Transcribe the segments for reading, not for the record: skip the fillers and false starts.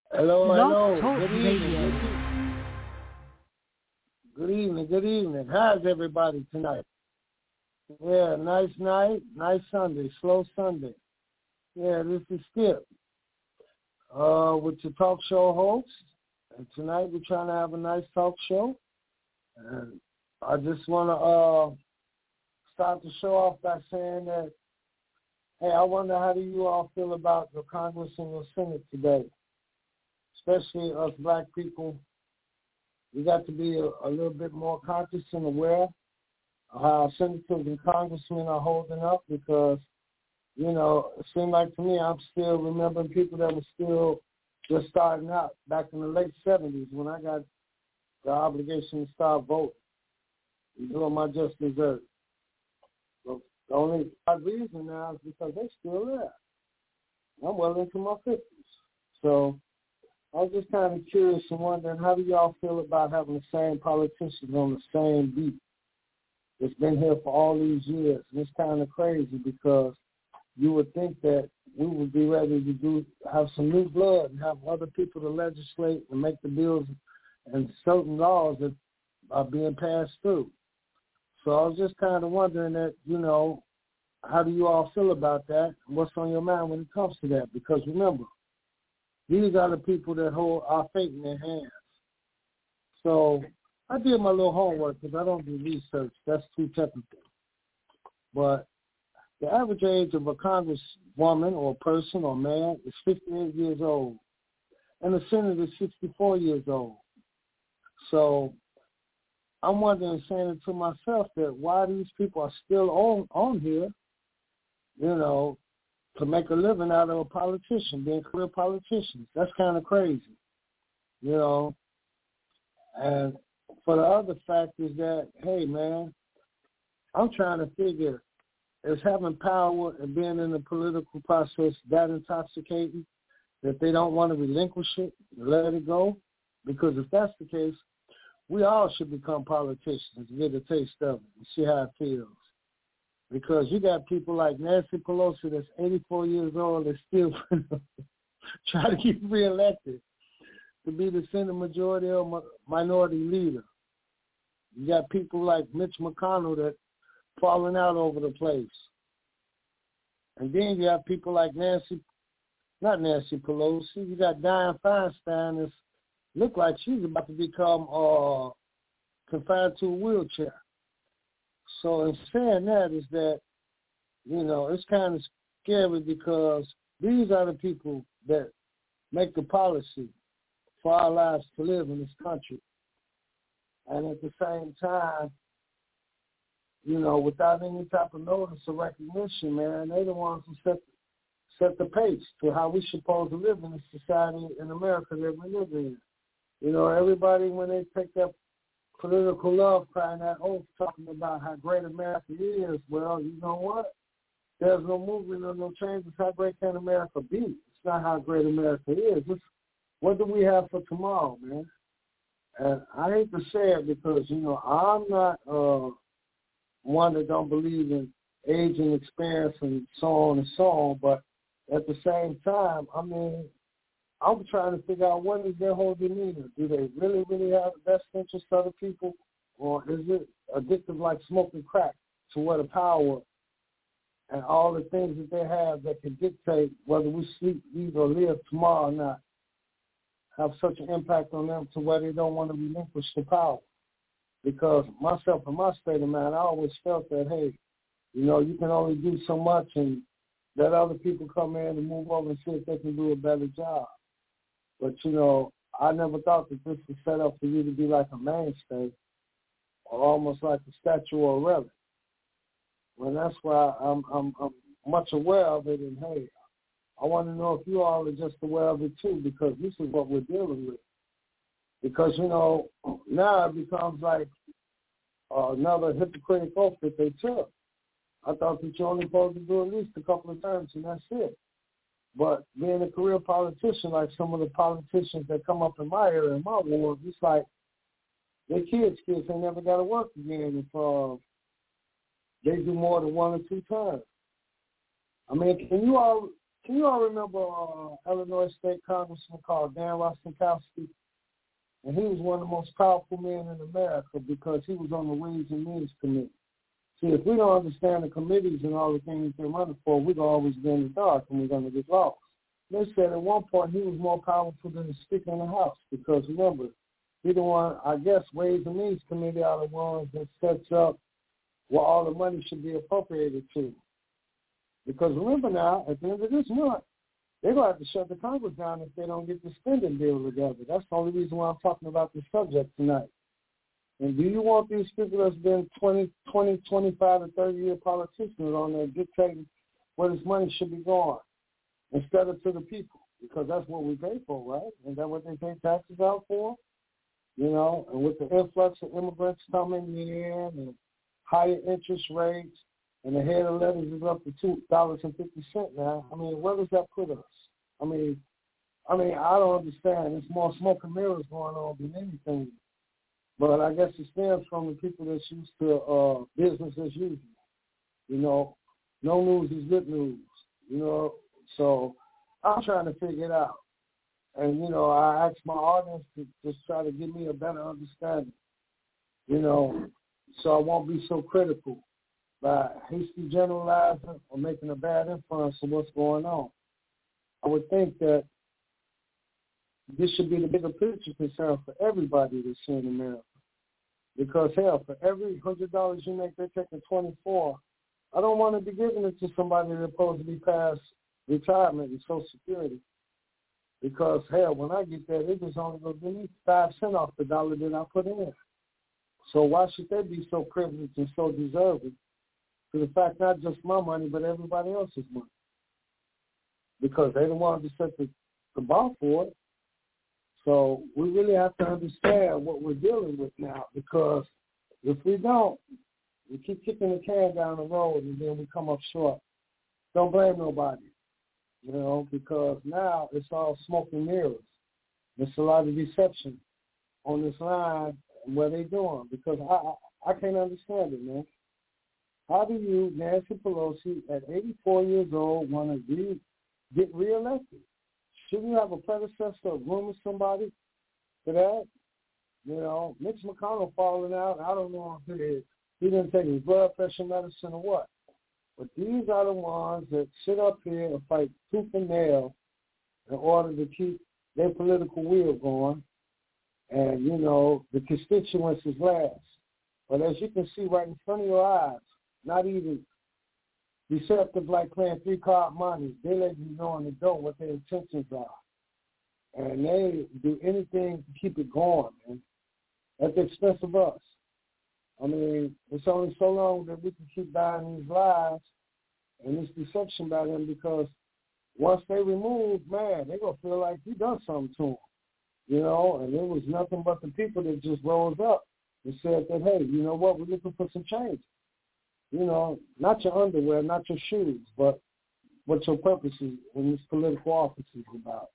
Hello, Blog hello. Talk Good evening. Radio. Good evening. Good evening. How's everybody tonight? Yeah, nice night. Nice Sunday. Slow Sunday. Yeah, this is Skip with your talk show host. And tonight we're trying to have a nice talk show. And I just want to start the show off by saying that, hey, I wonder how do you all feel about the Congress and the Senate today, especially us black people. We got to be a little bit more conscious and aware of how senators and congressmen are holding up because, you know, it seemed like to me I'm still remembering people that were still just starting out back in the late 70s when I got the obligation to start voting and doing my just desert. So the only reason now is because they're still there. I'm well into my 50s. So I was just kind of curious and wondering, how do y'all feel about having the same politicians on the same beat? It's been here for all these years, and it's kind of crazy because you would think that we would be ready to have some new blood and have other people to legislate and make the bills and certain laws that are being passed through. So I was just kind of wondering that, you know, how do you all feel about that? What's on your mind when it comes to that? Because remember, these are the people that hold our fate in their hands. So I did my little homework because I don't do research. That's too technical. But the average age of a congresswoman or person or man is 58 years old. And the senator is 64 years old. So I'm wondering, saying it to myself, that why these people are still on here, you know, to make a living out of a politician, being career politicians. That's kind of crazy, you know. And for the other fact is that, hey, man, I'm trying to figure, is having power and being in the political process that intoxicating that they don't want to relinquish it, let it go? Because if that's the case, we all should become politicians and get a taste of it and see how it feels. Because you got people like Nancy Pelosi that's 84 years old that's still trying to get reelected to be the Senate Majority or Minority Leader. You got people like Mitch McConnell that falling out over the place. And then you have people like not Nancy Pelosi, you got Dianne Feinstein that's look like she's about to become confined to a wheelchair. So in saying that is that, you know, it's kind of scary because these are the people that make the policy for our lives to live in this country. And at the same time, you know, without any type of notice or recognition, man, they're the ones who set the pace to how we supposed to live in this society in America that we live in. You know, everybody, when they take that political love crying that oath talking about how great America is, well, you know what? There's no movement or no change. It's how great can America be. It's not how great America is. It's what do we have for tomorrow, man? And I hate to say it because, you know, I'm not one that don't believe in age and experience and so on, but at the same time, I mean, I'm trying to figure out what is their whole demeanor. Do they really, really have the best interest of the people, or is it addictive like smoking crack to where the power and all the things that they have that can dictate whether we sleep, eat, or live tomorrow or not have such an impact on them to where they don't want to relinquish the power? Because myself and my state of mind, I always felt that, hey, you know, you can only do so much and let other people come in and move over and see if they can do a better job. But, you know, I never thought that this was set up for you to be like a mainstay or almost like a statue or a relic. Well, that's why I'm much aware of it. And, hey, I want to know if you all are just aware of it, too, because this is what we're dealing with. Because, you know, now it becomes like another hypocritical oath that they took. I thought that you're only supposed to do at least a couple of terms, and that's it. But being a career politician, like some of the politicians that come up in my area, in my ward, it's like their kids ain't never got to work again if they do more than one or two terms. I mean, You all remember Illinois State Congressman called Dan Rostenkowski? And he was one of the most powerful men in America because he was on the Ways and Means Committee. See, if we don't understand the committees and all the things they're running for, we're going to always be in the dark and we're going to get lost. They said at one point he was more powerful than the Speaker in the House because, remember, he the one, I guess, Ways and Means Committee are the ones that sets up where all the money should be appropriated to. Because remember now, at the end of this month, they're going to have to shut the Congress down if they don't get the spending bill together. That's the only reason why I'm talking about this subject tonight. And do you want these people that's been 20, 25, and 30-year politicians on there dictating where this money should be going instead of to the people? Because that's what we pay for, right? Isn't that what they pay taxes out for? You know, and with the influx of immigrants coming in and higher interest rates, and the head of letters is up to $2.50 now. I mean, where does that put us? I mean, I don't understand. It's more smoke and mirrors going on than anything. But I guess it stems from the people that's used to business as usual. You know, no news is good news. You know, so I'm trying to figure it out. And, you know, I asked my audience to just try to give me a better understanding, you know, so I won't be so critical by hasty generalizing or making a bad inference of what's going on. I would think that this should be the bigger picture concern for everybody that's here in America. Because, hell, for every $100 you make, they're taking 24. I don't want to be giving it to somebody that's supposed to be past retirement and Social Security. Because, hell, when I get there, they just only going to give me 5 cents off the dollar that I put in. So why should they be so privileged and so deserving to the fact not just my money, but everybody else's money? Because they don't want to set the bar for it. So we really have to understand what we're dealing with now, because if we don't, we keep kicking the can down the road and then we come up short. Don't blame nobody, you know, because now it's all smoke and mirrors. There's a lot of deception on this line and what they're doing, because I can't understand it, man. How do you, Nancy Pelosi, at 84 years old, want to get reelected? Shouldn't you have a predecessor or grooming somebody for that? You know, Mitch McConnell falling out, I don't know if he didn't take his blood pressure medicine or what. But these are the ones that sit up here and fight tooth and nail in order to keep their political wheel going. And, you know, the constituents is last. But as you can see right in front of your eyes, not even deceptive like playing 3-card money. They let you know in the door what their intentions are. And they do anything to keep it going, man, at the expense of us. I mean, it's only so long that we can keep buying these lies and this deception by them, because once they remove, man, they're going to feel like you done something to them, you know, and it was nothing but the people that just rose up and said that, hey, you know what, we're looking for some change. You know, not your underwear, not your shoes, but what your purpose is in this political office is about.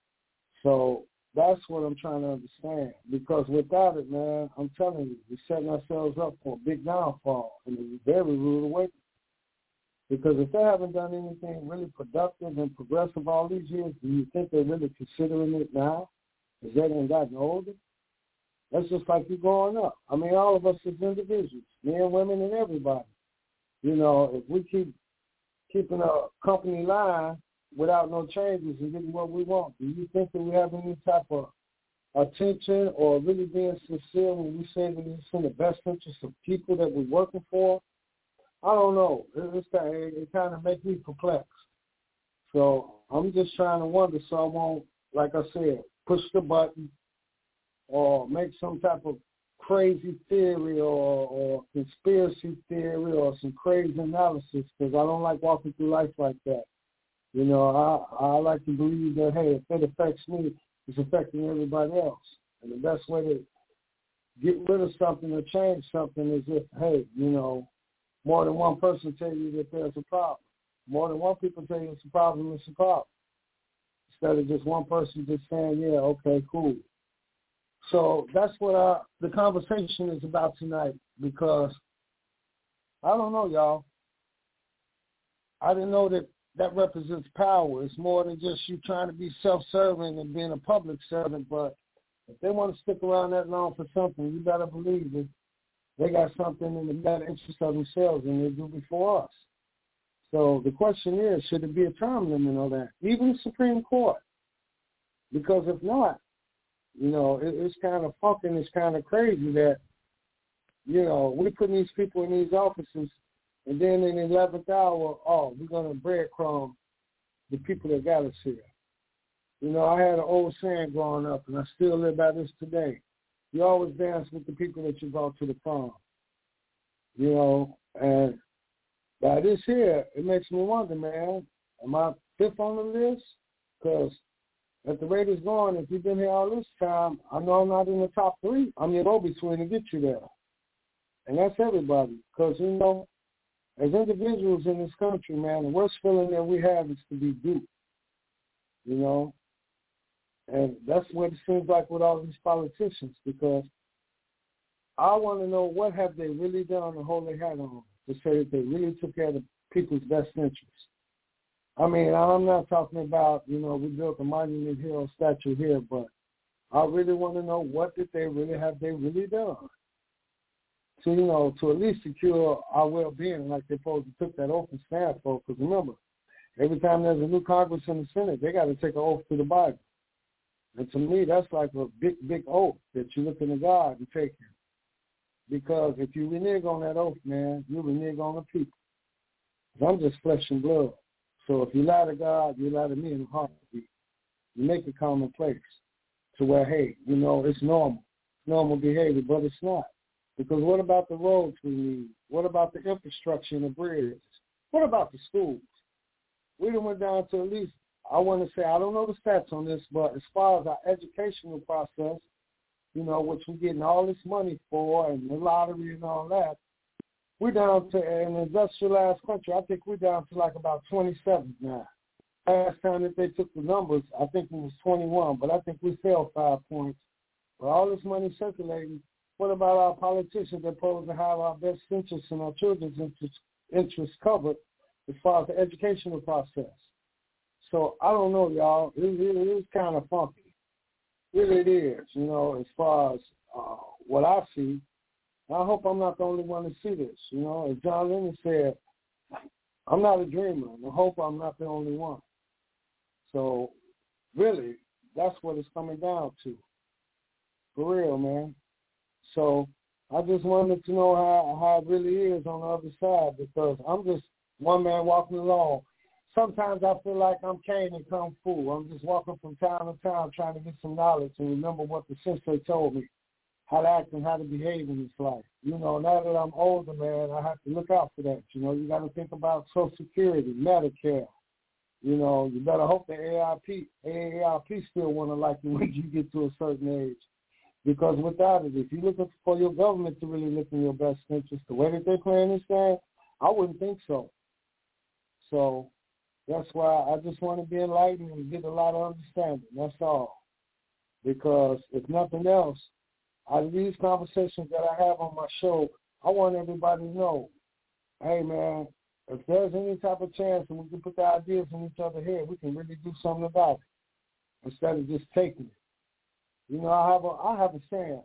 So that's what I'm trying to understand. Because without it, man, I'm telling you, we're setting ourselves up for a big downfall and a very rude awakening. Because if they haven't done anything really productive and progressive all these years, do you think they're really considering it now? Because they haven't gotten older? That's just like you growing up. I mean, all of us as individuals, men, women, and everybody. You know, if we keep keeping a company line without no changes and getting what we want, do you think that we have any type of attention or really being sincere when we say that it's in the best interest of people that we're working for? I don't know. It kind of makes me perplexed. So I'm just trying to wonder so I won't, like I said, push the button or make some type of crazy theory or conspiracy theory or some crazy analysis, because I don't like walking through life like that. You know, I like to believe that, hey, if it affects me, it's affecting everybody else. And the best way to get rid of something or change something is if, hey, you know, more than one person tell you that there's a problem. More than one people tell you it's a problem, it's a problem. Instead of just one person just saying, yeah, okay, cool. So that's what the conversation is about tonight, because I don't know, y'all. I didn't know that that represents power. It's more than just you trying to be self-serving and being a public servant. But if they want to stick around that long for something, you better believe it. They got something in the better interest of themselves than they do before us. So the question is, should it be a term limit on that? Even the Supreme Court. Because if not, it's kind of fucking, it's kind of crazy that, we're putting these people in these offices, and then in the 11th hour, we're going to breadcrumb the people that got us here. I had an old saying growing up, and I still live by this today. You always dance with the people that you brought to the prom. And by this here, it makes me wonder, man, am I fifth on the list? Because at the rate it's going, if you've been here all this time, I know I'm not in the top 3. I'm your go-between to get you there. And that's everybody. Because, as individuals in this country, man, the worst feeling that we have is to be duped. And that's what it seems like with all these politicians, because I want to know, what have they really done to hold their hat on to say that they really took care of people's best interests. I mean, I'm not talking about, we built a monument here or statue here, but I really want to know, what did they really done to, to at least secure our well-being, like they supposed to took that oath and stand for. Because remember, every time there's a new Congress in the Senate, they got to take an oath to the Bible. And to me, that's like a big, big oath that you look into God and take it. Because if you renege on that oath, man, you renege on the people. I'm just flesh and blood. So if you lie to God, you lie to me in the heartbeat. You make it commonplace to where, hey, it's normal behavior, but it's not. Because what about the roads we need? What about the infrastructure and the bridges? What about the schools? We done went down to, at least, I want to say, I don't know the stats on this, but as far as our educational process, which we're getting all this money for, and the lottery and all that, we're down to, an industrialized country, I think we're down to like about 27 now. Last time that they took the numbers, I think it was 21, but I think we fell 5 points. With all this money circulating, what about our politicians that supposed to have our best interests and our children's interests covered as far as the educational process? So I don't know, y'all. It is kind of funky. Really it is, as far as what I see. I hope I'm not the only one to see this. As John Lennon said, I'm not a dreamer, and I hope I'm not the only one. So really, that's what it's coming down to. For real, man. So I just wanted to know how it really is on the other side, because I'm just one man walking along. Sometimes I feel like I'm Caine in Kung Fu. I'm just walking from town to town trying to get some knowledge and remember what the sensei told me, how to act and how to behave in this life. Now that I'm older, man, I have to look out for that. You got to think about Social Security, Medicare. You better hope the AARP still want to like you when you get to a certain age. Because without it, if you're looking for your government to really look in your best interest, the way that they're playing this game, I wouldn't think so. So that's why I just want to be enlightened and get a lot of understanding. That's all. Because if nothing else, out of these conversations that I have on my show, I want everybody to know, hey, man, if there's any type of chance that we can put the ideas in each other's head, we can really do something about it instead of just taking it. I have a saying,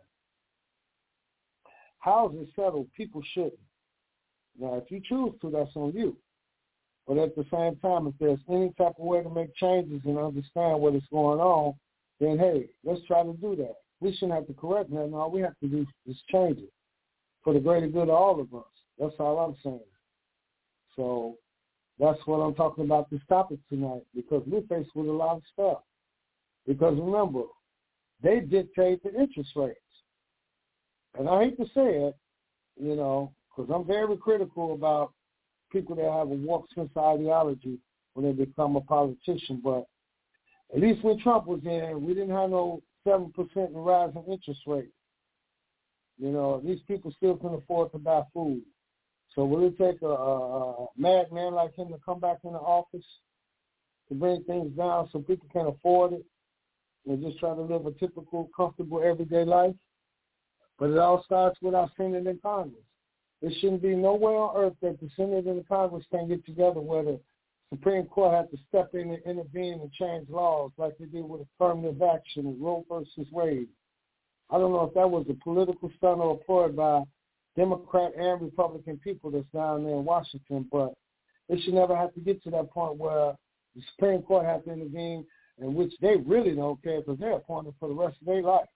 houses settled, people shouldn't. Now, if you choose to, that's on you. But at the same time, if there's any type of way to make changes and understand what is going on, then, hey, let's try to do that. We shouldn't have to correct nothing. All we have to do is change it for the greater good of all of us. That's all I'm saying. So that's what I'm talking about this topic tonight, because we're faced with a lot of stuff. Because remember, they dictate the interest rates. And I hate to say it, because I'm very critical about people that have a warped sense of ideology when they become a politician. But at least when Trump was in, we didn't have no 7% in rise in interest rate. These people still can afford to buy food. So will it take a madman like him to come back into office to bring things down so people can afford it and just try to live a typical, comfortable, everyday life? But it all starts with our Senate and Congress. There shouldn't be nowhere on earth that the Senate and the Congress can get together where the Supreme Court had to step in and intervene and change laws like they did with affirmative action and Roe versus Wade. I don't know if that was a political stunt or a ploy by Democrat and Republican people that's down there in Washington, but it should never have to get to that point where the Supreme Court has to intervene, in which they really don't care because they're appointed for the rest of their life.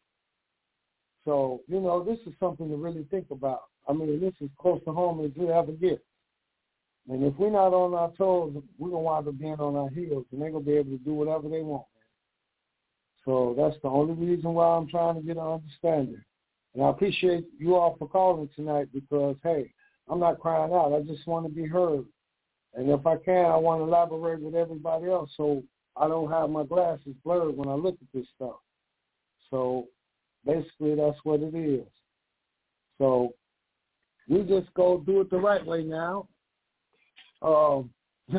So, this is something to really think about. I mean, this is close to home as we ever get. And if we're not on our toes, we're going to wind up being on our heels, and they're going to be able to do whatever they want. So that's the only reason why I'm trying to get an understanding. And I appreciate you all for calling tonight because, hey, I'm not crying out. I just want to be heard. And if I can, I want to elaborate with everybody else so I don't have my glasses blurred when I look at this stuff. So basically that's what it is. So we just go do it the right way now. I'm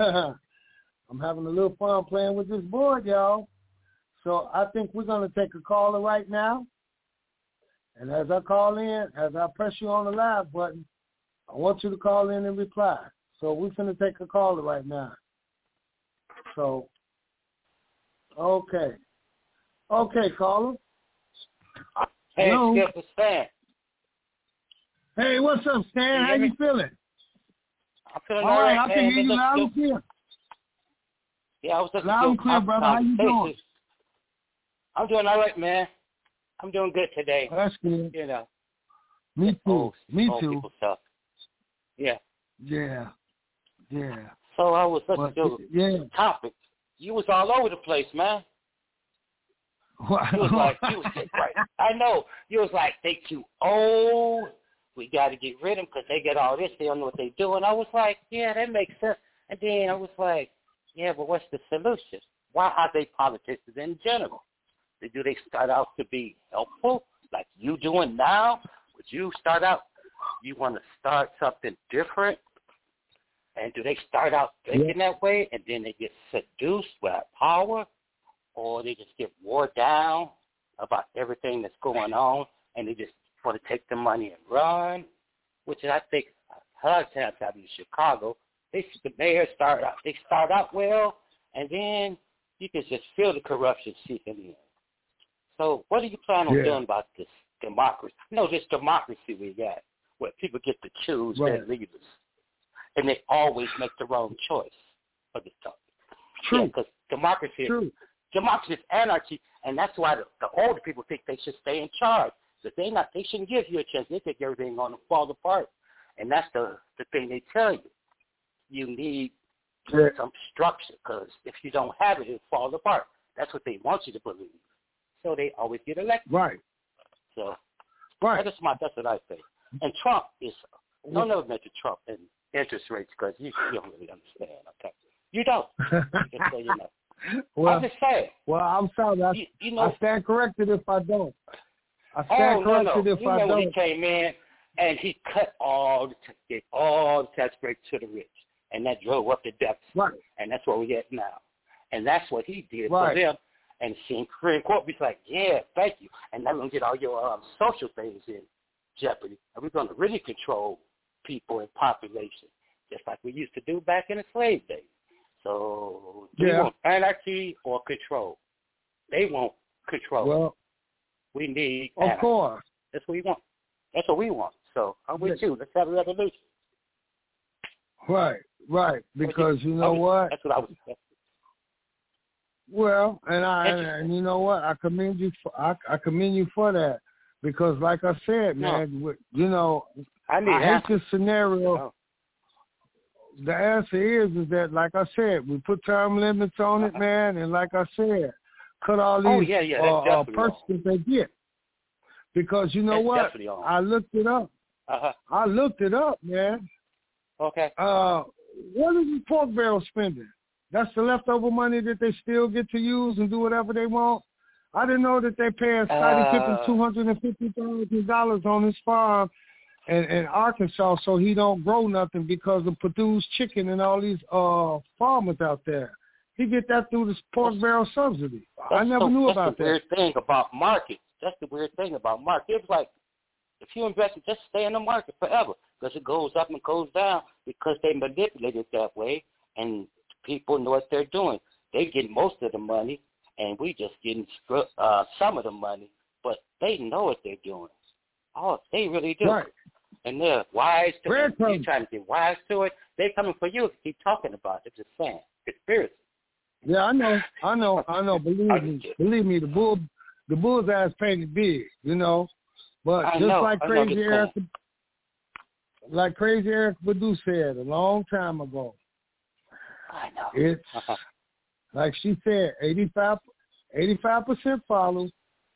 having a little fun playing with this board, y'all. So I think we're going to take a caller right now. And as I call in, as I press you on the live button, I want you to call in and reply. So we're going to take a caller right now. So, okay. Okay, caller. Hey, hello. Skip, it's Stan. Hey, what's up, Stan? How you feeling? I'm feeling all right, man. I can hear you loud and clear. Yeah, I was listening loud and clear, brother. How you doing? I'm doing all right, man. I'm doing good today. That's good. Me too. Old too. People stuff. Yeah. Yeah. So I was listening to the topic. You was all over the place, man. What? You was right. I know. You was like, they too old. We got to get rid of them because they get all this. They don't know what they do. And I was like, yeah, that makes sense. And then I was like, yeah, but what's the solution? Why are they politicians in general? Do they start out to be helpful like you doing now? Would you start out, you want to start something different? And do they start out thinking that way and then they get seduced by power? Or they just get wore down about everything that's going on and they just want to take the money and run? Which I think a lot of times happens in Chicago. The mayors start out well, and then you can just feel the corruption seeping in. So what are you planning on doing about this democracy? This democracy we got, where people get to choose their leaders, and they always make the wrong choice for this stuff. True. Because democracy is anarchy, and that's why the older people think they should stay in charge. But they shouldn't give you a chance. They think everything's going to fall apart, and that's the thing they tell you. You need some structure, because if you don't have it, it'll fall apart. That's what they want you to believe. So they always get elected. Right. So that's what I think. And Trump is, don't ever mention Trump and interest rates because you don't really understand. Okay, you don't. Just so you know. Well, I'm just saying. Well, I'm sorry. I stand corrected if I don't. I stand corrected if I don't. When he came in and he cut all the tax breaks to the rich, and that drove up the deficit. Right. And that's what we get now. And that's what he did for them. And seeing Supreme Court be like, yeah, thank you. And now we're going to get all your social things in jeopardy. And we're going to really control people and population, just like we used to do back in the slave days. So do we want anarchy or control? They want control. Well, we need anarchy. Of course. That's what we want. That's what we want. So I'm with you. Let's have a revolution. Right. Because you know what? That's what I was saying. Well, and you know what? I commend you for that, because like I said, man, I hate this scenario. The answer is that, like I said, we put term limits on it, man, and like I said, cut all these perks that they get. Because you know what? I looked it up. I looked it up, man. Okay. What is the pork barrel spending? That's the leftover money that they still get to use and do whatever they want. I didn't know that they're paying Scottie Pippen $250,000 on his farm in Arkansas so he don't grow nothing because of Purdue's chicken and all these farmers out there. He get that through this pork barrel subsidy. I never knew about that. That's the weird thing about markets. That's the weird thing about markets. It's like if you invest, just stay in the market forever because it goes up and goes down because they manipulate it that way. And people know what they're doing. They get most of the money, and we just getting some of the money. But they know what they're doing. Oh, they really do. Right. And they're wise to it. You're trying to get wise to it. They're coming for you to keep talking about it. Just saying. Conspiracy. Yeah, I know. Believe me, the bull's ass painted big, you know. But like Crazy Eric Badu said a long time ago. I know. It's like she said, 85% follow,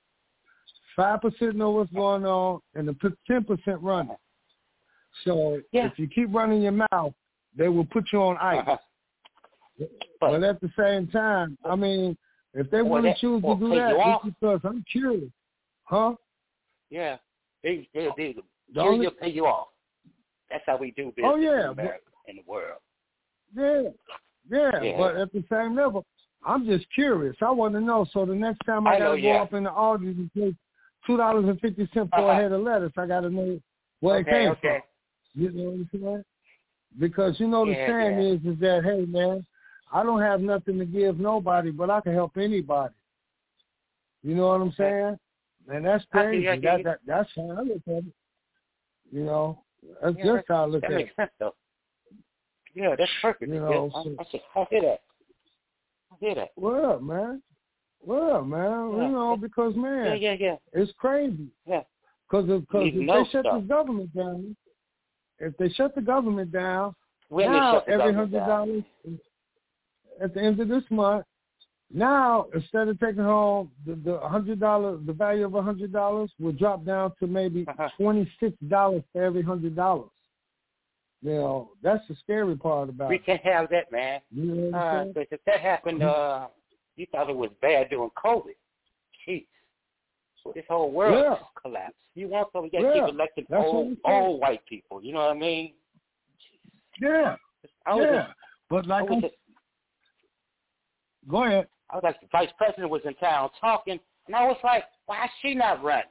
5% know what's going on, and the 10% running. So if you keep running your mouth, they will put you on ice. But at the same time, I mean, if they really choose to do that, it's because I'm curious. Huh? Yeah. They'll pay you off. That's how we do business in America, in the world. Yeah. But at the same level, I'm just curious. I want to know. So the next time I got to go up in the audience and pay $2.50 for a head of lettuce, I got to know where it came from. You know what I'm saying? Because the saying is that, hey, man, I don't have nothing to give nobody, but I can help anybody. You know what I'm saying? And that's crazy. That's how I look at it. You know, that's just how I look at it. That makes sense, though. Yeah, that's perfect. You know, I hear that. Well, man. You know, because, man, it's crazy. Yeah. Because if they shut the government down, now every $100 at the end of this month, now instead of taking home the $100, the value of $100 will drop down to maybe $26 for every $100. You know, that's the scary part about it. We can't have that, man. You know what I'm saying? If that happened, you thought it was bad during COVID. Jeez. So this whole world collapsed. You want some, you got to keep electing old white people. You know what I mean? Yeah. But like go ahead. I was like, the vice president was in town talking, and I was like, why is she not running?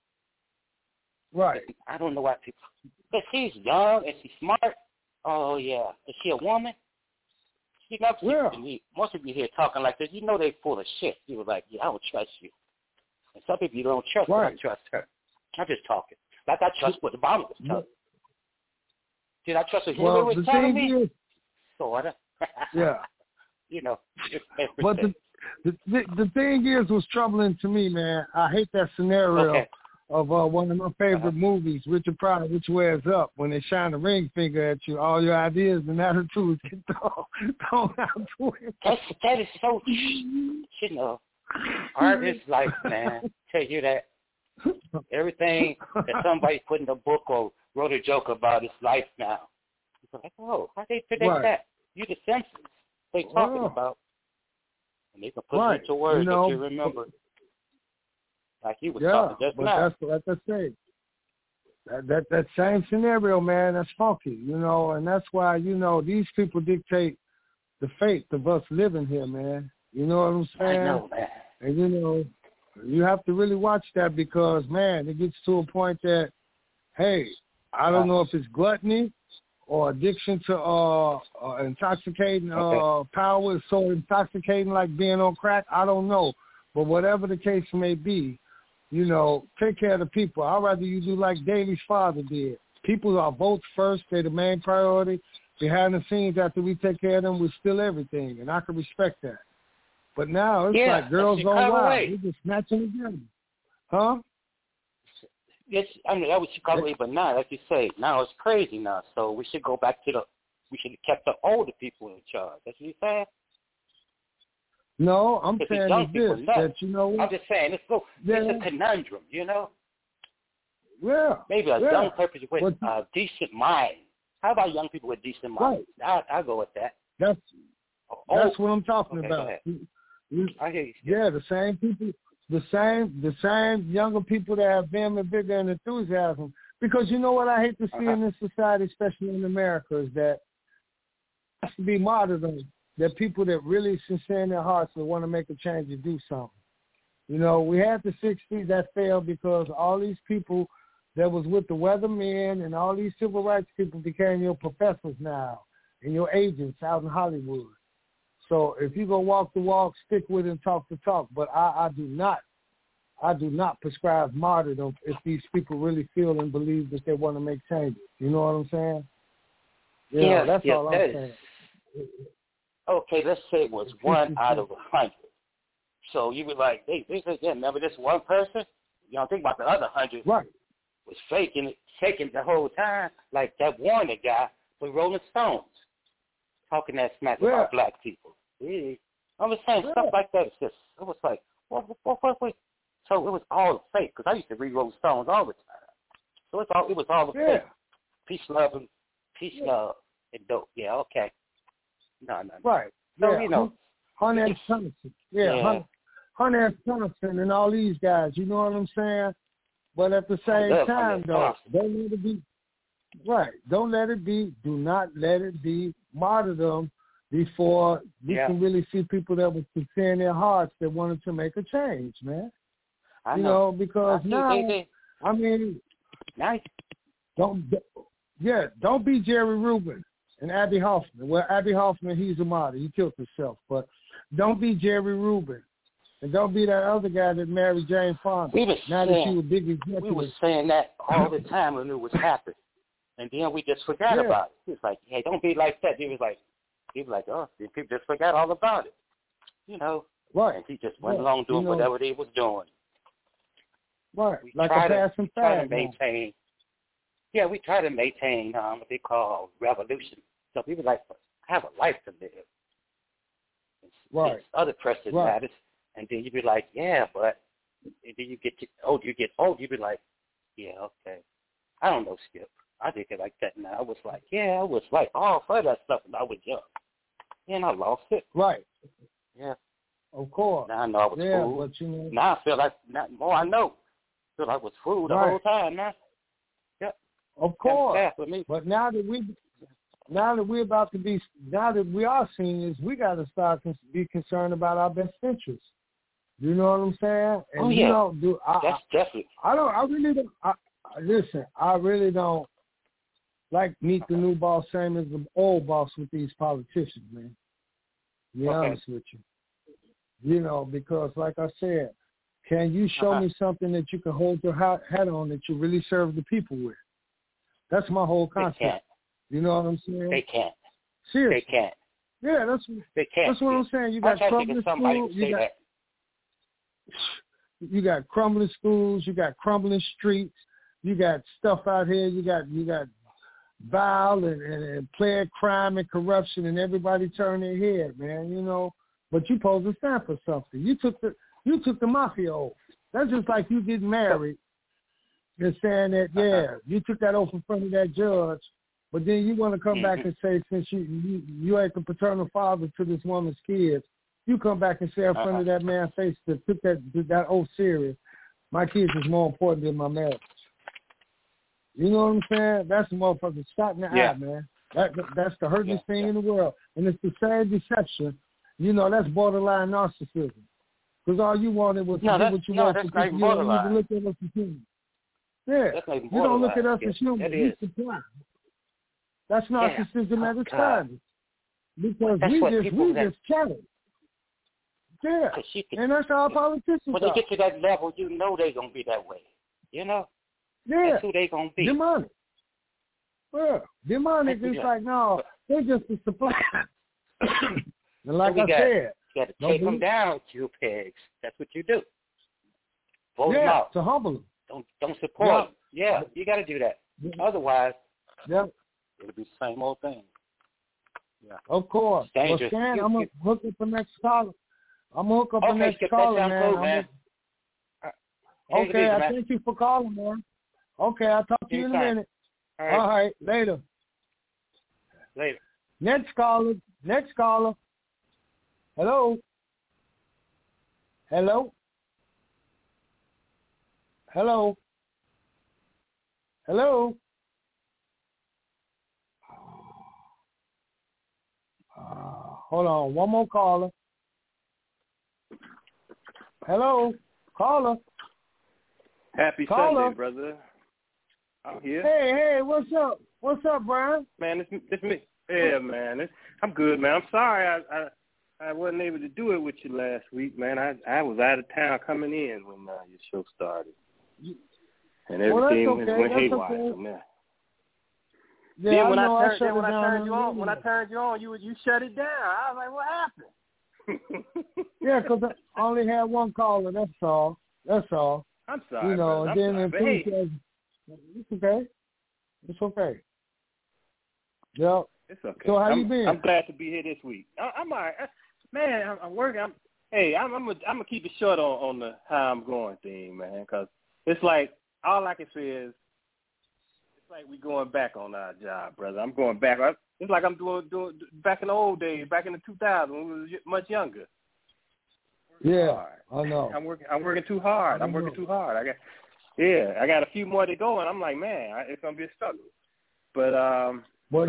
Right. I don't know why people. Because she's young and she's smart. Oh, yeah. Is she a woman? She never most of you here talking like this, you know they full of shit. You were like, I don't trust you. And some people you don't trust, but I trust her. I'm just talking. Like I trust what Obama was telling me. Did I trust what Hillary was telling me? Sort of. Yeah. You know. But the thing is, what's troubling to me, man, I hate that scenario of one of my favorite movies, Richard Pryor, Which Way Is Up, when they shine the ring finger at you, all your ideas and attitudes get thrown out the window. That is so, you know, art is life, man. Tell you that. Everything that somebody put in a book or wrote a joke about is life now. It's like, how they predict that? You the Simpsons. They talking about. And they can put it into words that you remember. Like he was talking just now. That's like I say. That same scenario, man, that's funky, you know, and that's why, you know, these people dictate the fate of us living here, man. You know what I'm saying? I know, man. And, you know, you have to really watch that because, man, it gets to a point that, hey, I don't know if it's gluttony or addiction to intoxicating power is so intoxicating like being on crack. I don't know. But whatever the case may be, you know, take care of the people. I'd rather you do like Davy's father did. People are votes first. They're the main priority. Behind the scenes, after we take care of them, we steal everything. And I can respect that. But now it's like girls gone wild. We're just snatching again. Huh? Yes, I mean, that was Chicago way, but now, like you say, now it's crazy now. So we should go back to we should have kept the older people in charge. That's what you're saying? No, I'm saying this, that you know what? I'm just saying, it's a conundrum, you know? Yeah. Maybe a young person with a decent mind. How about young people with decent minds? Right. I'll go with that. That's what I'm talking about. I hear you. Yeah, the same people, the same younger people that have vim and vigor and enthusiasm. Because you know what I hate to see in this society, especially in America, is that it has to be martyrdom. They're people that really sincere in their hearts and want to make a change and do something. You know, we had the 60s that failed because all these people that was with the weathermen and all these civil rights people became your professors now and your agents out in Hollywood. So if you go walk the walk, stick with it and talk the talk. But I do not prescribe martyrdom if these people really feel and believe that they want to make changes. You know what I'm saying? That's all I'm saying. Okay, let's say it was 1 out of 100. So you were like, they said, yeah, remember this one person? You don't think about the other 100 right. was faking the whole time, like that Warner guy with Rolling Stones, talking that smack about black people. Yeah. I was saying stuff like that. It was like, what? So it was all fake, because I used to read Rolling Stones all the time. So it was all fake. Peace, love, and dope. Yeah, okay. No. Right. So, you know. Hunter S. Thompson. Hunter S. Thompson and all these guys, you know what I'm saying? But at the same time, though, don't let it be. Right. Don't let it be. Do not let it be martyrdom before we can really see people that were sincere in their hearts that wanted to make a change, man. I know. Because now, I mean, don't be Jerry Rubin and Abby Hoffman. Well, Abby Hoffman, he's a martyr. He killed himself. But don't be Jerry Rubin. And don't be that other guy that married Jane Fonda. We were saying that all the time when it was happening. And then we just forgot about it. He was like, hey, don't be like that. He was like, oh, people just forgot all about it. You know. Right. And he just went along doing whatever he was doing. Right. We like try a passing fad. We try to maintain what they call revolution. So people like, have a life to live. It's other pressing matters. And then you be like, but and then you get old, you be like, okay. I don't know, Skip. I think it like that now. I was like all for that stuff when I was young. And I lost it. Right. Yeah. Of course. Now I know I was fooled. But now I feel like, more I know. I feel like I was fooled the whole time now. Yep. Of course. For me. But now that we are seniors, we got to start to be concerned about our best interests. You know what I'm saying? And that's definitely. I really don't like meet the new boss, same as the old boss with these politicians, man. To be honest with you. You know, because like I said, can you show me something that you can hold your hat on that you really serve the people with? That's my whole concept. They can't. You know what I'm saying? They can't. Seriously. They can't. Yeah, they can't. That's what I'm saying. You got crumbling schools. You got crumbling schools. You got crumbling streets. You got stuff out here. You got violence and player crime and corruption, and everybody turn their head, man. You know, but you supposed to stand for something. You took the mafia oath. That's just like you getting married and saying that you took that oath in front of that judge, but then you want to come back and say, since you ain't the paternal father to this woman's kids, you come back and say in front of that man's face that took that oath serious, my kids is more important than my marriage. You know what I'm saying? That's the motherfucker shot in the eye, man. That's the hurtest thing in the world. And it's the same deception. You know, that's borderline narcissism. Because all you wanted was to do what you want. That's not even borderline. You don't look at us as human. Yeah. You don't look at us as human. We supply. That's narcissism at its finest. Because we just challenge. Yeah. And that's how politicians when they get to that level, you know they're going to be that way. You know? Yeah. That's who they're going to be. Demonic. Well, demonic is like, no, they're just a supply. And like I said, you got to take them down a few pegs. That's what you do. Vote them out. To humble them. Don't support them. Yeah, you got to do that. Otherwise, it'll be the same old thing. Yeah. Of course. Well, Stan, I'm going to hook up the next caller. I'm going to hook up the next caller, man. Cool, man. Okay, I thank you for calling, man. Okay, I'll talk to you in a minute. All right, later. Next caller. Hello. Hold on, one more caller. Hello, caller. Happy Sunday, brother. I'm here. Hey, what's up? What's up, Brian? Man, it's me. Yeah, man. I'm good, man. I'm sorry I wasn't able to do it with you last week, man. I was out of town coming in when your show started, and everything went haywire. Okay. So, man. Yeah, then when I I turned you on, you shut it down. I was like, what happened? Yeah, because I only had one caller. That's all. I'm sorry, you know, brother. and then it's okay. It's okay. Yep. It's okay. So how you been? I'm glad to be here this week. I'm all right. Man, I'm working. I'm gonna keep it short on the how I'm going thing, man, because it's like all I can say is it's like we going back on our job, brother. I'm going back. It's like I'm doing back in the old days, back in the 2000s when we was much younger. Yeah, I know. I'm working too hard. I'm working too hard. I got a few more to go, and I'm like, man, it's gonna be a struggle. But on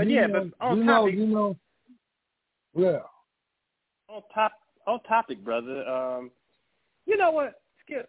topic, brother. You know what, Skip?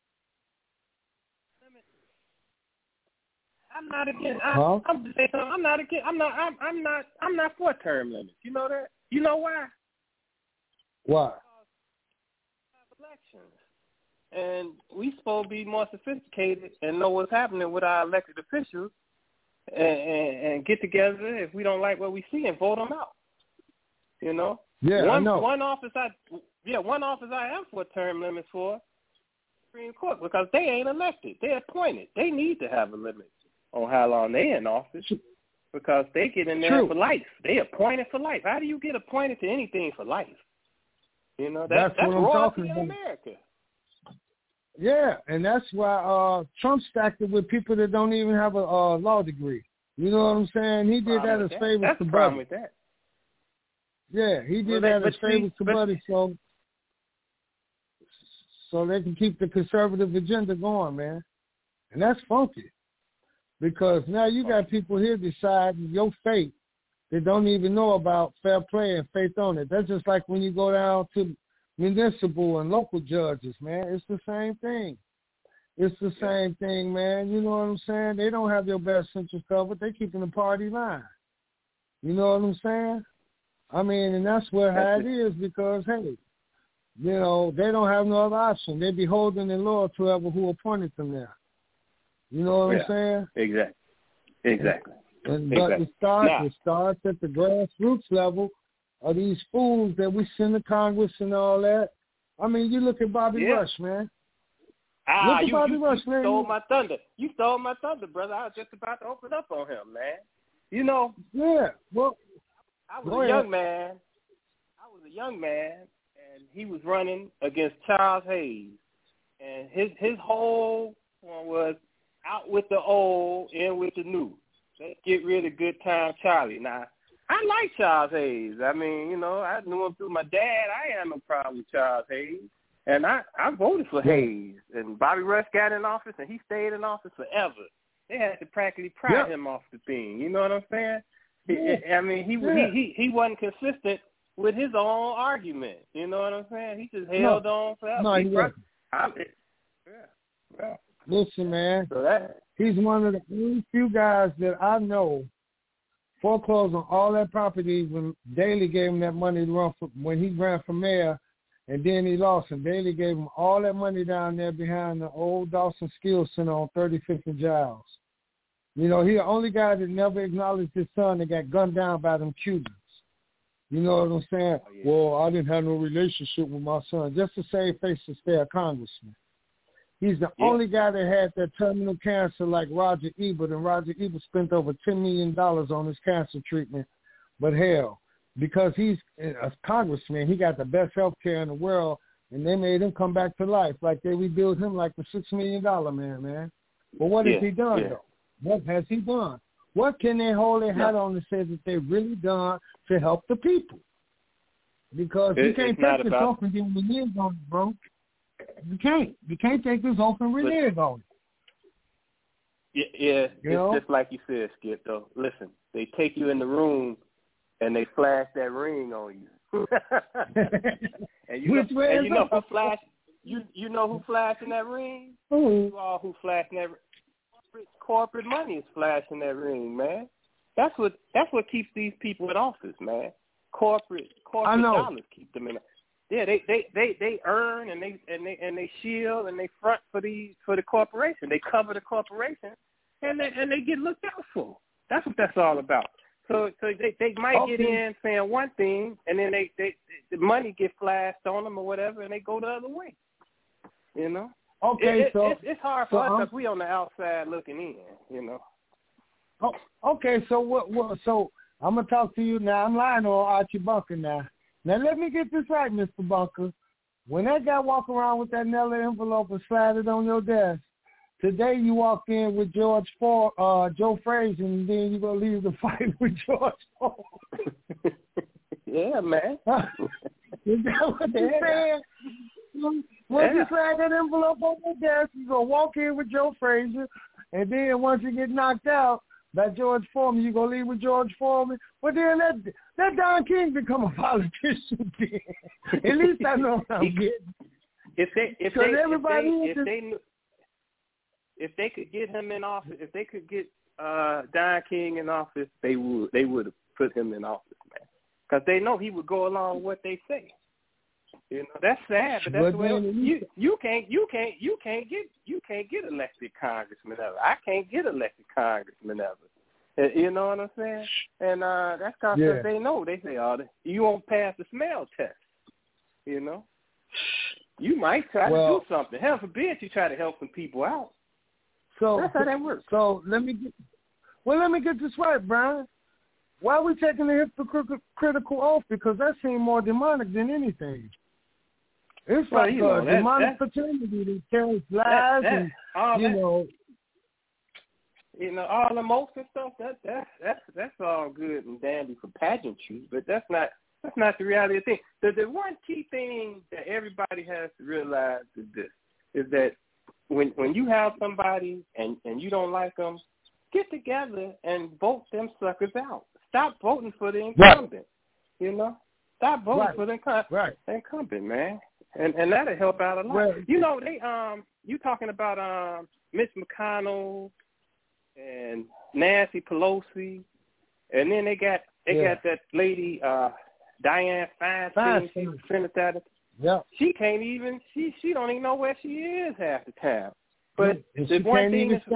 I'm not against. I'm just saying something. I'm not against. I'm not for term limits. You know that? You know why? Why? Elections, and we supposed to be more sophisticated and know what's happening with our elected officials, and get together if we don't like what we see and vote them out. You know? Yeah, I know. One office I am for term limits for Supreme Court because they ain't elected. They're appointed. They need to have a limit on how long they in office because they get in there for life. They appointed for life. How do you get appointed to anything for life? You know, that's what I'm talking in about. America. Yeah, and that's why Trump stacked it with people that don't even have a law degree. You know what I'm saying? He did that as favors to buddies. With that. Yeah, he did that as favors to buddies, so they can keep the conservative agenda going, man. And that's funky because now you got people here deciding your fate. They don't even know about fair play and faith on it. That's just like when you go down to municipal and local judges, man. It's the same thing. Same thing, man. You know what I'm saying? They don't have your best interest covered. They're keeping the party line. You know what I'm saying? I mean, and that's how it is because, hey, you know, they don't have no other option. They beholden and loyal to who appointed them there. You know what I'm saying? Exactly. But it starts at the grassroots level of these fools that we send to Congress and all that. I mean, you look at Bobby Rush, man. You stole my thunder. You stole my thunder, brother. I was just about to open up on him, man. You know. Yeah. Well, I was a young man, and he was running against Charles Hayes, and his whole one was out with the old, in with the new. Let's get rid of Good Time Charlie. Now, I like Charles Hayes. I mean, you know, I knew him through my dad. I had no problem with Charles Hayes. And I voted for Hayes. And Bobby Rush got in office, and he stayed in office forever. They had to practically pry him off the thing. You know what I'm saying? I mean, he wasn't consistent with his own argument. You know what I'm saying? He just held on forever. No, he wasn't. Listen, man, he's one of the only few guys that I know foreclosed on all that property when Daley gave him that money to run for, when he ran for mayor, and then he lost. And Daley gave him all that money down there behind the old Dawson Skills Center on 35th and Giles. You know, he the only guy that never acknowledged his son that got gunned down by them Cubans. You know what I'm saying? Oh, yeah. Well, I didn't have no relationship with my son. Just to save face to stay a congressman. He's the only guy that had that terminal cancer like Roger Ebert, and Roger Ebert spent over $10 million on his cancer treatment. But hell, because he's a congressman, he got the best health care in the world, and they made him come back to life. Like they rebuilt him like the $6 million man. But what has he done, though? What has he done? What can they hold their hat on and say that they've really done to help the people? Because you can't take this off and give them the years on it, bro. You can't. You can't take this off and renege on it. Yeah, it's just like you said, Skip, though. Listen, they take you in the room and they flash that ring on you. And you know who flashed? You know who flashed in that ring? You all who flashed in that ring. Corporate money is flashing that ring, man. That's what keeps these people in office, man. corporate dollars keep them in. Yeah, they earn and they shield and they front for the corporation. They cover the corporation and they get looked out for. That's what that's all about. So they might get in saying one thing and then they the money get flashed on them or whatever and they go the other way. You know. Okay, it's hard for us because we on the outside looking in. You know. Oh, okay, so what? So I'm gonna talk to you now. I'm lying on Archie Bunker now. Now let me get this right, Mr. Bunker. When that guy walk around with that Nelly envelope and slide it on your desk, today you walk in with Joe Frazier, and then you gonna leave the fight with George Ford. Yeah, man. Is that what you're saying? Once you slide that envelope on your desk, you gonna walk in with Joe Frazier, and then once you get knocked out by George Foreman, you gonna leave with George Foreman. But then that Don King become a politician. Then. At least I know what I'm getting. If they could get him in office, if they could get Don King in office, they would have put him in office, man, because they know he would go along with what they say. You know, that's sad, but that's the way you can't get elected congressman ever. I can't get elected congressman ever. You know what I'm saying? And that's because they know. They say, you won't pass the smell test. You know, you might try to do something. Heaven forbid you try to help some people out. So that's how that works. So let me get this right, Brian. Why are we taking the hypocritical oath? Because that seems more demonic than anything. It's like a demonic fraternity that carries lies and all the most and stuff. That's all good and dandy for pageantry, but that's not the reality of things. The one key thing that everybody has to realize is this: is that when you have somebody and you don't like them, get together and vote them suckers out. Stop voting for the incumbent. Right. You know, stop voting for the incumbent, man. And that'll help out a lot. Well, you know, they you talking about Mitch McConnell and Nancy Pelosi, and then they got that lady Dianne Feinstein. She's Senator. Yeah. She can't even she don't even know where she is half the time. But the one thing is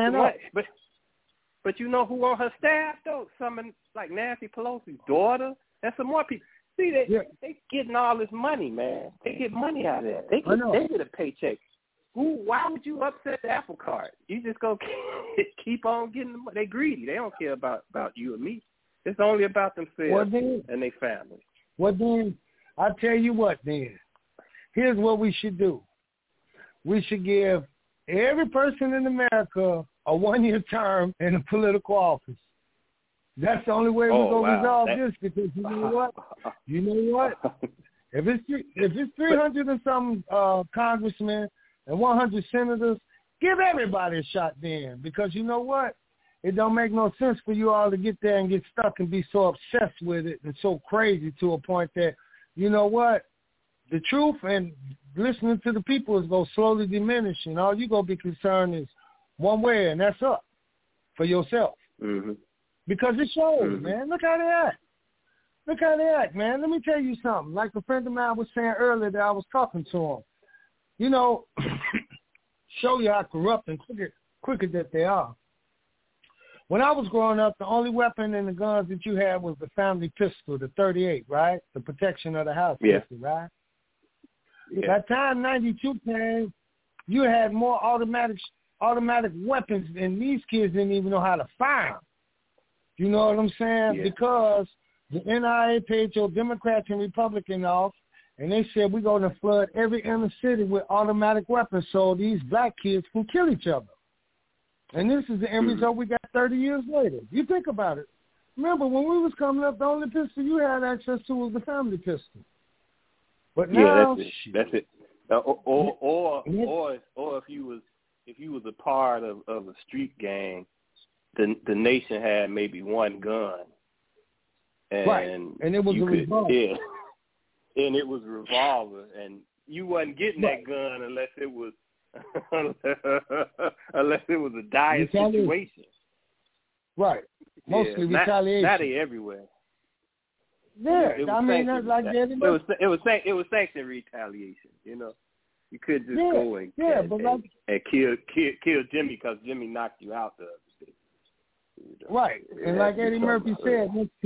but you know who on her staff though? Someone like Nancy Pelosi's daughter and some more people. See, they getting all this money, man. They get money out of that. They get a paycheck. Why would you upset the apple cart? You just go keep on getting the money. They greedy. They don't care about you and me. It's only about themselves and their family. Well, then, I'll tell you what, then. Here's what we should do. We should give every person in America a 1-year term in a political office. That's the only way we're going to resolve this, because you know what? If it's 300 and some congressmen and 100 senators, give everybody a shot then, because you know what? It don't make no sense for you all to get there and get stuck and be so obsessed with it and so crazy to a point that, you know what? The truth and listening to the people is going to slowly diminish, and all you're going to be concerned is one way, and that's up for yourself. Mm-hmm. Because it shows, man. Look how they act, man. Let me tell you something. Like a friend of mine was saying earlier that I was talking to him. You know, show you how corrupt and crooked that they are. When I was growing up, the only weapon in the guns that you had was the family pistol, the .38, right? The protection of the house pistol, right? Yeah. By the time 92 came, you had more automatic weapons, and these kids didn't even know how to fire them. You know what I'm saying? Yeah. Because the NRA paid your Democrats and Republicans off, and they said we're going to flood every inner city with automatic weapons so these black kids can kill each other. And this is the end result we got 30 years later. You think about it. Remember, when we was coming up, the only pistol you had access to was the family pistol. But now, that's it. Or if you was a part of a street gang, the nation had maybe one gun, and it was a revolver. Yeah, and it was a revolver, and you wasn't getting that gun unless it was a dire situation. Right. Mostly retaliation. Now they everywhere. Yeah, I mean, that's like Eddie Murphy. It was sanctioned retaliation. You know, you could just go and kill Jimmy because Jimmy knocked you out the other day. You know? Right, and like Eddie Murphy said,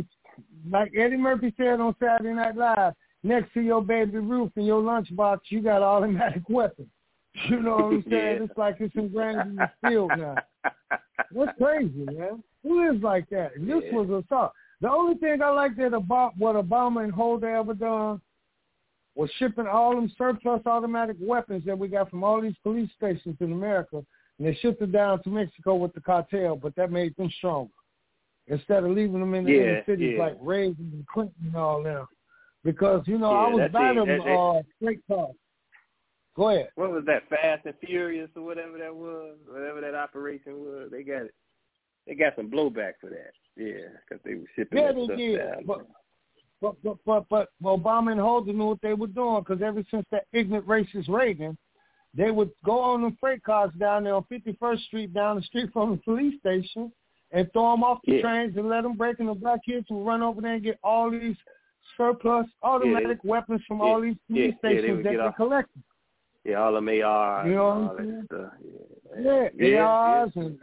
on Saturday Night Live, next to your Baby Ruth and your lunchbox, you got automatic weapons. You know what I'm saying? It's like it's ingrained in the field now. That's crazy, man. Who is like that? And this was assault. The only thing I like that about what Obama and Holder ever done was shipping all them surplus automatic weapons that we got from all these police stations in America, and they shipped it down to Mexico with the cartel, but that made them stronger. Instead of leaving them in the inner cities like Reagan and Clinton and all them. Because, you know, I was by them straight cars. Go ahead. What was that, Fast and Furious or whatever that was? Whatever that operation was, they got some blowback for that. Yeah, because they were shipping that stuff down. But Obama and Holder knew what they were doing, because ever since that ignorant racist Reagan, they would go on the freight cars down there on 51st Street, down the street from the police station, and throw them off the trains and let them break, and the black kids would run over there and get all these surplus automatic weapons from all these police stations that they collected. Yeah, all them ARs, you know, and all that stuff. ARs and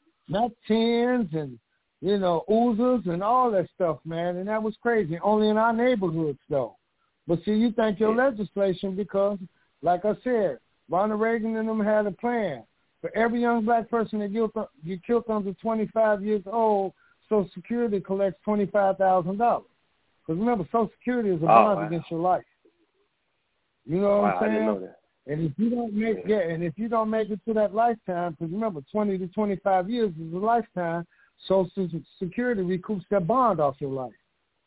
MAC-10s and, you know, Uzas and all that stuff, man. And that was crazy. Only in our neighborhoods, though. But see, you thank your legislation because, like I said, Ronald Reagan and them had a plan. For every young black person that you killed under 25 years old, Social Security collects $25,000. Because remember, Social Security is a bond against your life. You know what I'm saying? I didn't know that. And if you don't make it to that lifetime, because remember, 20 to 25 years is a lifetime, Social Security recoups that bond off your life.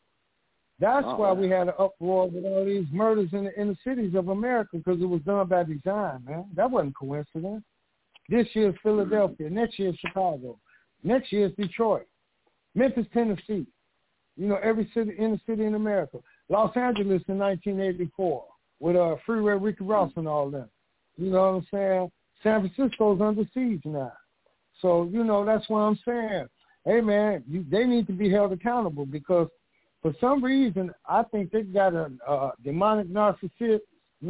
That's why we had an uproar with all these murders in the inner cities of America, because it was done by design, man. That wasn't coincidence. This year's Philadelphia. Next year's Chicago. Next year's Detroit. Memphis, Tennessee. You know, every inner city in America. Los Angeles in 1984 with Freeway Ricky Ross and all them. You know what I'm saying? San Francisco's under siege now. So, you know, that's what I'm saying. Hey, man, they need to be held accountable because for some reason I think they've got a demonic narcissistic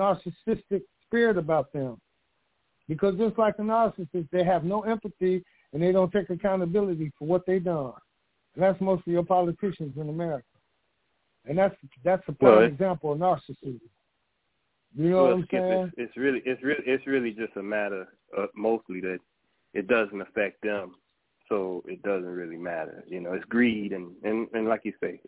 spirit about them. Because just like the narcissists, they have no empathy and they don't take accountability for what they've done. And that's most of your politicians in America. And that's a prime example of narcissism. You know what I'm saying? It's really just a matter of mostly that it doesn't affect them, so it doesn't really matter. You know, it's greed and like you say,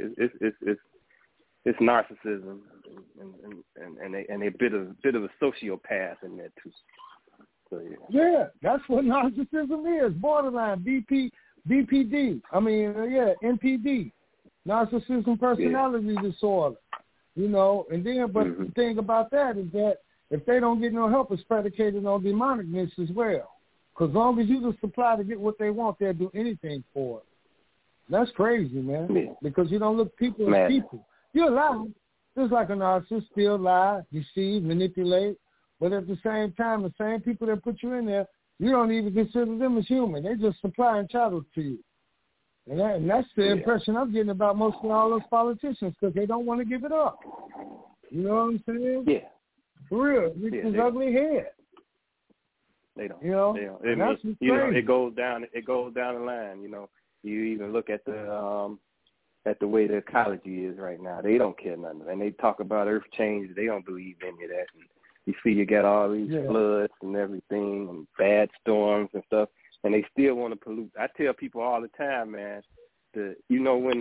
it's narcissism and a bit of a sociopath in there too. So, yeah, that's what narcissism is. Borderline BPD. NPD. Narcissism personality disorder. You know, and then, but the thing about that is that if they don't get no help, it's predicated on demonicness as well. Because as long as you can supply to get what they want, they'll do anything for it. That's crazy, man. Yeah. Because you don't look people as people. You're lying. Just like a narcissist, still lie, deceive, manipulate. But at the same time, the same people that put you in there, you don't even consider them as human. They just supplying chattels to you. And that's the impression I'm getting about most of all those politicians because they don't want to give it up. You know what I'm saying? Yeah. For real. It's his ugly head. They don't. You know? They don't. It goes down the line, you know. You even look at the way the ecology is right now. They don't care nothing. And they talk about earth change. They don't believe any of that. And you see you got all these floods and everything and bad storms and stuff. And they still want to pollute. I tell people all the time, man. Do you know when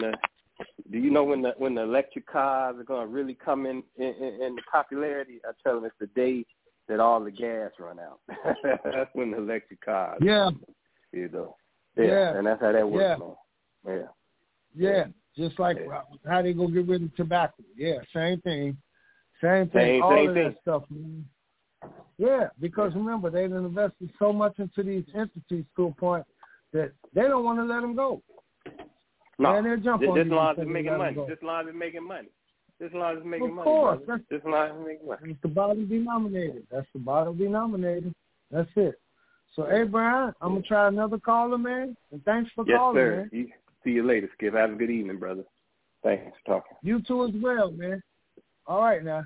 the electric cars are going to really come in the popularity? I tell them it's the day that all the gas run out. That's when the electric cars. Yeah. You know. Yeah. And that's how that works, man. Yeah. Yeah. Just like how they gonna get rid of tobacco. Yeah. Same thing. All of that stuff, man. Yeah, because remember, they've invested so much into these entities to a point that they don't want to let them go. No, they'll jump on this line is making money. This line is making money. Of course. This line is making money. It's the bottom denominator. That's the bottom denominator. That's it. So, hey, Brian, I'm going to try another caller, man. And thanks for calling, man. Yes, sir. See you later, Skip. Have a good evening, brother. Thanks for talking. You too as well, man. All right now.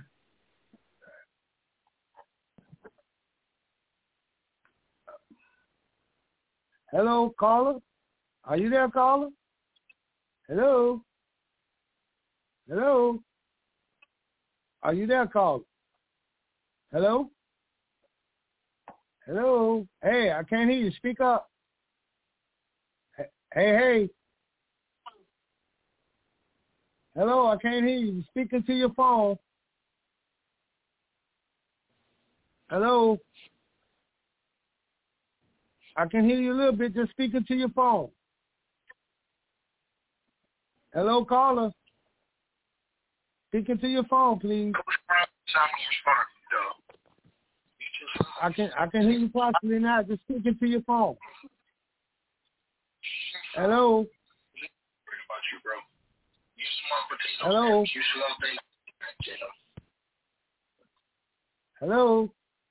Hello, caller. Are you there, caller? Hello? Hello? Are you there, caller? Hello? Hello? Hey, I can't hear you. Speak up. Hey. Hello, I can't hear you. You're speaking to your phone. Hello? I can hear you a little bit, just speaking to your phone. Hello, caller. Speaking to your phone, please. I can hear you possibly now, just speaking to your phone. Hello? Hello? Hello?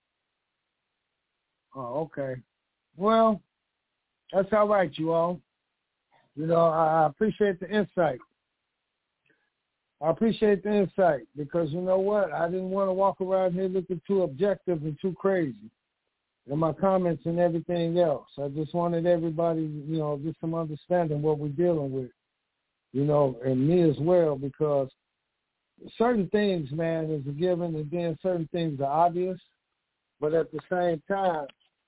Oh, okay. Well, that's all right, you all. You know, I appreciate the insight. Because you know what? I didn't want to walk around here looking too objective and too crazy in my comments and everything else. I just wanted everybody, you know, get some understanding what we're dealing with, you know, and me as well, because certain things, man, is a given, and then certain things are obvious. But at the same time,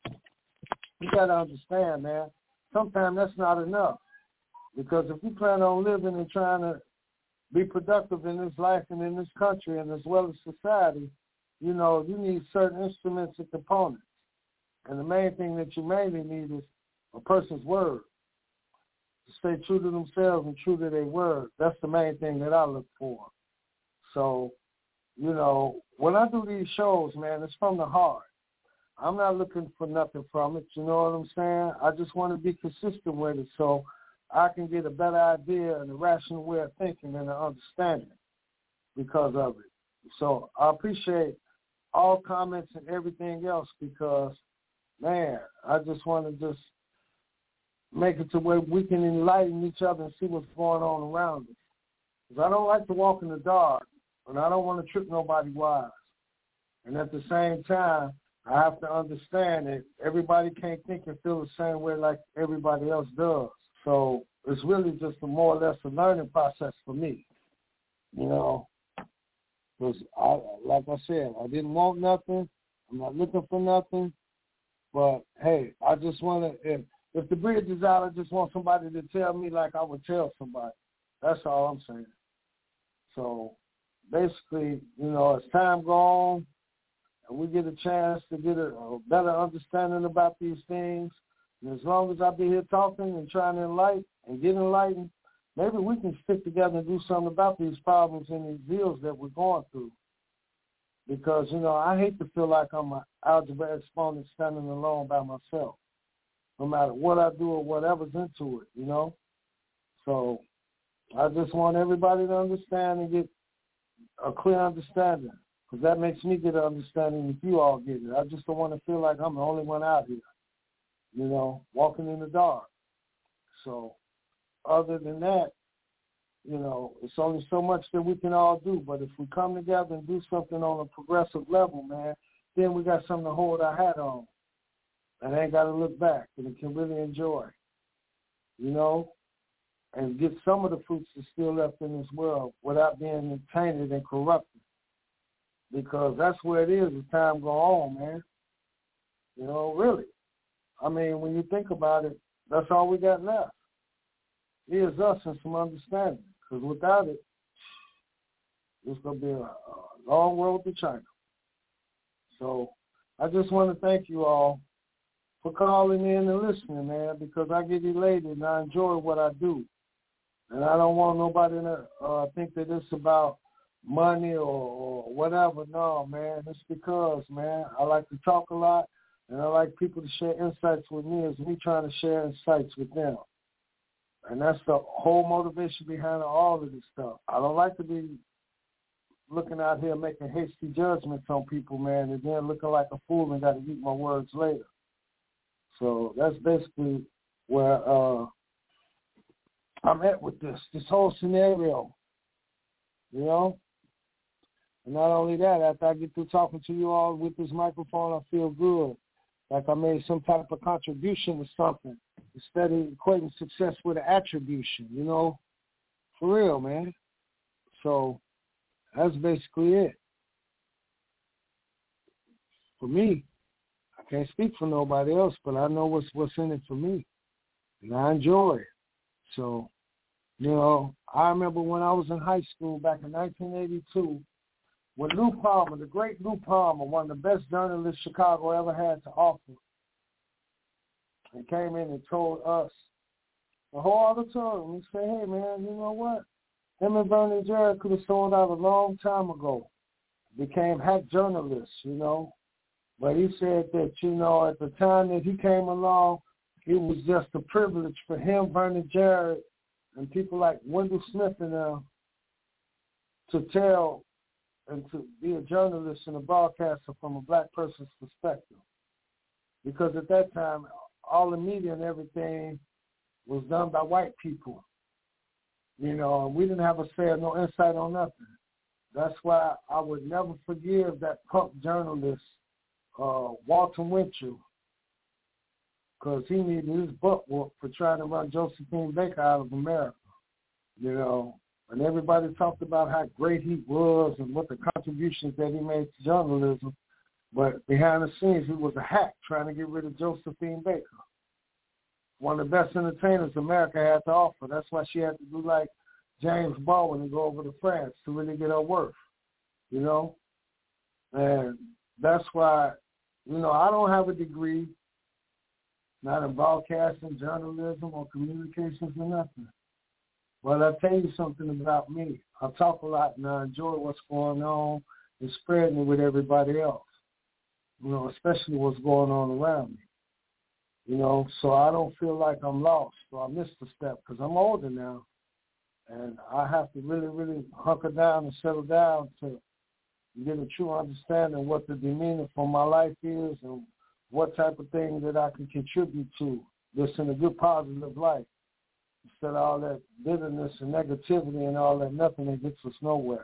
you got to understand, man, sometimes that's not enough. Because if you plan on living and trying to be productive in this life and in this country and as well as society, you know, you need certain instruments and components. And the main thing that you mainly need is a person's word. To stay true to themselves and true to their word. That's the main thing that I look for. So, you know, when I do these shows, man, it's from the heart. I'm not looking for nothing from it, you know what I'm saying? I just want to be consistent with it so I can get a better idea and a rational way of thinking and an understanding because of it. So I appreciate all comments and everything else because, man, I just want to just make it to where we can enlighten each other and see what's going on around us. Because I don't like to walk in the dark, and I don't want to trip nobody wise. And at the same time, I have to understand that everybody can't think and feel the same way like everybody else does. So it's really just a more or less a learning process for me, you know. Because, like I said, I didn't want nothing. I'm not looking for nothing. But, hey, I just want to, if the bridge is out, I just want somebody to tell me like I would tell somebody. That's all I'm saying. So, basically, you know, as time goes on and we get a chance to get a better understanding about these things, and as long as I be here talking and trying to enlighten and get enlightened, maybe we can stick together and do something about these problems and these deals that we're going through. Because, you know, I hate to feel like I'm an algebra exponent standing alone by myself, no matter what I do or whatever's into it, you know. So I just want everybody to understand and get a clear understanding, because that makes me get an understanding if you all get it. I just don't want to feel like I'm the only one out here, you know, walking in the dark. So other than that, you know, it's only so much that we can all do. But if we come together and do something on a progressive level, man, then we got something to hold our hat on. And ain't got to look back, and it can really enjoy, you know, and get some of the fruits that's still left in this world without being tainted and corrupted. Because that's where it is as time goes on, man. You know, really. I mean, when you think about it, that's all we got left. Is us and some understanding. Because without it, it's going to be a long road to China. So I just want to thank you all for calling in and listening, man, because I get elated and I enjoy what I do. And I don't want nobody to think that it's about money or whatever. No, man, it's because, man, I like to talk a lot, and I like people to share insights with me as me trying to share insights with them. And that's the whole motivation behind all of this stuff. I don't like to be looking out here making hasty judgments on people, man, and then looking like a fool and got to eat my words later. So that's basically where I'm at with this whole scenario. you know. And not only that, after I get through talking to you all with this microphone, I feel good, like I made some type of contribution to something instead of equating success with an attribution, you know, for real, man. So that's basically it. For me, I can't speak for nobody else, but I know what's in it for me, and I enjoy it. So, you know, I remember when I was in high school back in 1982, when Lou Palmer, the great Lou Palmer, one of the best journalists Chicago ever had to offer, he came in and told us, the whole auditorium, he said, hey, man, you know what? Him and Vernon Jarrett could have sold out a long time ago, became hack journalists, you know. But he said that, you know, at the time that he came along, it was just a privilege for him, Vernon Jarrett, and people like Wendell Smith and them to tell and to be a journalist and a broadcaster from a black person's perspective. Because at that time, all the media and everything was done by white people. You know, and we didn't have a say or no insight on nothing. That's why I would never forgive that punk journalist, Walter Winchell, because he needed his butt whooped for trying to run Josephine Baker out of America. You know, and everybody talked about how great he was and what the contributions that he made to journalism. But behind the scenes, he was a hack trying to get rid of Josephine Baker, one of the best entertainers America had to offer. That's why she had to do like James Baldwin and go over to France to really get her worth, you know. And that's why, you know, I don't have a degree, not in broadcasting, journalism, or communications or nothing. But I'll tell you something about me. I talk a lot and I enjoy what's going on and spreading it with everybody else, you know, especially what's going on around me. You know, so I don't feel like I'm lost or I missed a step because I'm older now. And I have to really, really hunker down and settle down to get a true understanding of what the demeanor for my life is and what type of thing that I can contribute to this in a good, positive light. Instead of all that bitterness and negativity and all that nothing that gets us nowhere.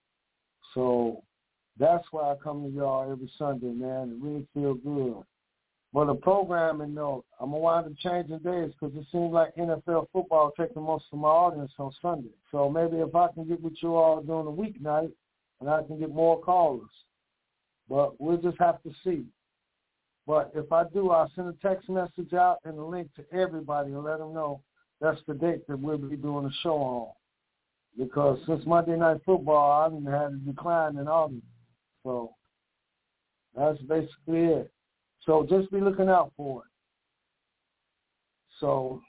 So that's why I come to y'all every Sunday, man. It really feels good. But the programming note, I'm going to wind up changing days because it seems like NFL football taking most of my audience on Sunday. So maybe if I can get with you all during the weeknight and I can get more callers. But we'll just have to see. But if I do, I'll send a text message out and a link to everybody and let them know that's the date that we'll be doing the show on. Because since Monday Night Football, I've had a decline in audience. So that's basically it. So just be looking out for it. So,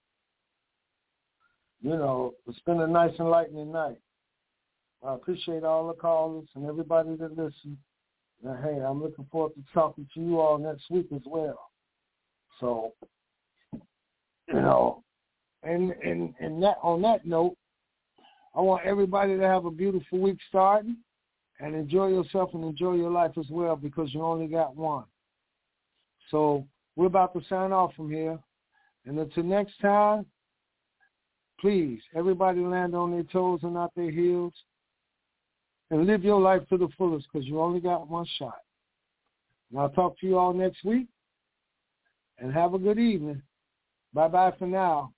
you know, it's been a nice enlightening night. I appreciate all the callers and everybody that listens. And, hey, I'm looking forward to talking to you all next week as well. So, you know, and that on that note, I want everybody to have a beautiful week starting and enjoy yourself and enjoy your life as well because you only got one. So we're about to sign off from here. And until next time, please, everybody land on their toes and not their heels and live your life to the fullest because you only got one shot. And I'll talk to you all next week and have a good evening. Bye-bye for now.